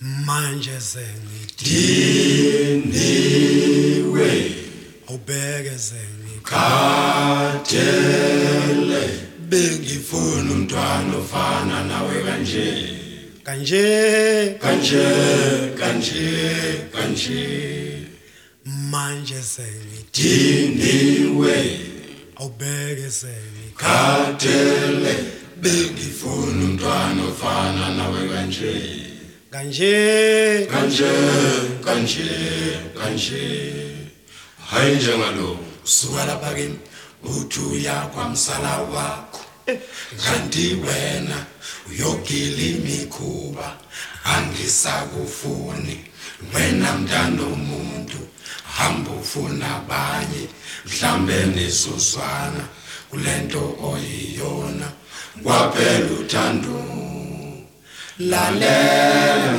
manje sengidiniwe ubeke Katele bengifuna umntwana ofana nawe kanje manje sengidiniwe diniwe ubeke Katele bengifuna umntwana ofana nawe kanje hayi njengalo suka lapha kimi uthuya kwamsala wakho kanti wena uyogila imikhuba angisakufuni wena mntana omuntu hamba ufuna abanye mhlambe nesoswana kulento oyiyona kwaphela uthando lalela